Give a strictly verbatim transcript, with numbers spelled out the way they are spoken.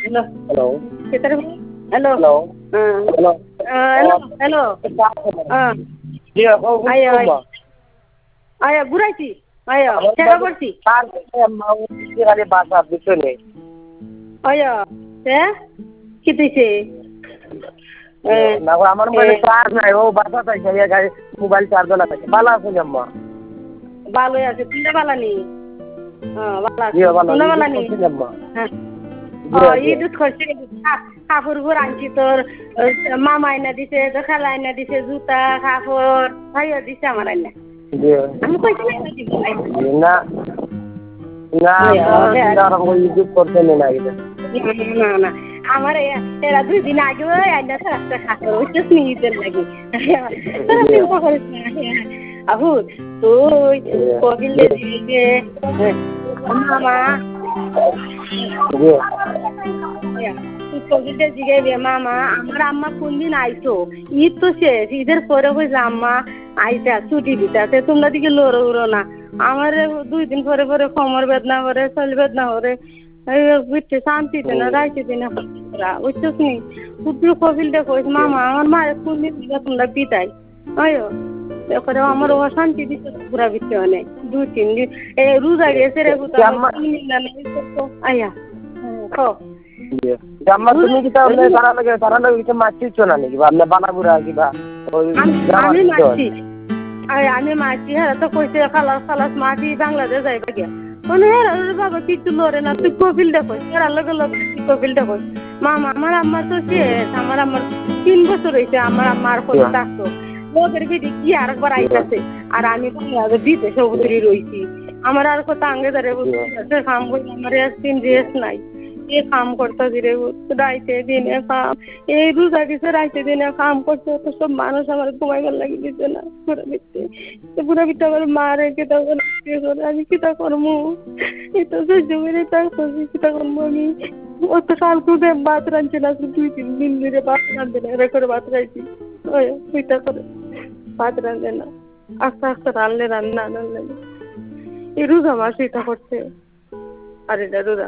Hello. Hello. Kita Hello. Hello. Uh, Hello. uh, hello. Hello. Uh, Iya, kau ayo, ayo. apa? Ayo, ঘুরাইছি ayo চেষ্টা করছি তার mau kali bahasa gitu nih. ayo তে কি দিছে না আমার মোবাইলে চার্জ নাই ও বাসা তাই সেই গাড়ি মোবাইল চার্জ না থাকে ভালো আছে আম্মা ভালোই আছে তুমি ভালো নি হ্যাঁ ভালো আছে জি ভালো তুমি ভালো নি আম্মা হ্যাঁ ও ঈদ করছে কাপড় ঘর আনছি তোর মামা আইনা দিছে তো খালা আইনা দিছে জুতা কাপড় ভাইয়া দিছে আমার আইনা জি আমি কইছি না না না আমরা ওই ইউটিউব করতে না এটা না না আমার এরা দুই দিন আগে আইনা রাস্তা খাতো ওইটা স্নেহিতের লাগে তোরা চিন্তা করিস না আবু তুই কবিলে দিয়েছে মামা তুই কবিলে জিগাইবে মামা আমার আম্মা কোনদিন আইতো ঈদ তো শেষ ঈদের পরে কইছে আম্মা আইতা ছুটি দিতে তোমরা দিকে লড়ো উড়ো না আমার দুই দিন পরে পরে কোমর বেদনা করে শরীর বেদনা করে বুঝতে শান্তি দেনা রাইতে দিনা বুঝছিস নি তুই কবিলটা কইস মামা আমার মায়ের কোনদিন তোমরা পিতাই আয়ো করে আমার ও শান্তি দিতে পুরা বিচ্ছে অনেক দুই তিন দিন এ রোজা গেছে রে আয়া খো জাম্মা তুমি কি তাহলে তারা লাগে তারা লাগে কিছু মাছ দিচ্ছ না নাকি বা আপনি বানাবুরা কিবা আমি মাছি আরে আমি মাছি হ্যাঁ তো কইছে খালাস খালাস মাছি বাংলাদেশ যাইবা গিয়া মানে হ্যাঁ বাবা কিছু লড়ে না তুই কবিল দেখো এরা লগে লগে কবিল দেখো মামা আমার আম্মা তো শেষ আমার আম্মার তিন বছর হয়েছে আমার আম্মার কথা ডাকতো ওদের বিধি কি আর একবার আইতাছে আর আমি বাংলাদেশ দিতে সবুতরি রইছি আমার আর কথা আঙ্গে ধরে বুঝতে কাম করি আমার একদিন রেস্ট নাই এ কাম করতে দিরে রাইতে দিনে কাম এই রোজা গেছে রাইতে দিনে কাম করতে তো সব মানুষ আমার ঘুমাইবার লাগি দিতে না পুরা দিতে তো পুরা বিটা আমার মা রেখে তখন আমি কিতা করবো এটা সহ্য করে তা করছি কিতা করবো আমি অত কালকে ভাত রাঁধছে না দুই তিন দিন ধরে ভাত রাঁধবে না এরা করে ভাত রাঁধছি ওইটা করে ভাত রাঁধে না আস্তে আস্তে রানলে রান্না রান্না এই রোজা মাস এটা করছে আর এটা রোজা